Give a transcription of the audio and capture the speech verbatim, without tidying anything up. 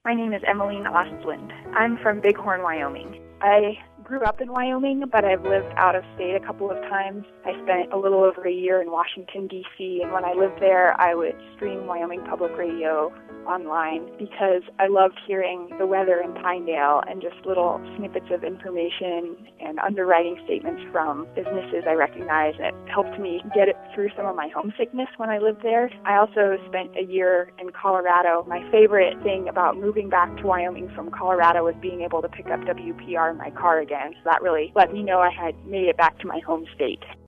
My name is Emmeline Ostland. I'm from Bighorn, Wyoming. I grew up in Wyoming, but I've lived out of state a couple of times. I spent a little over a year in Washington, D C, and when I lived there, I would stream Wyoming Public Radio online because I loved hearing the weather in Pinedale and just little snippets of information and underwriting statements from businesses I recognize. It helped me get it through some of my homesickness when I lived there. I also spent a year in Colorado. My favorite thing about moving back to Wyoming from Colorado was being able to pick up W P R in my car again. So that really let me know I had made it back to my home state.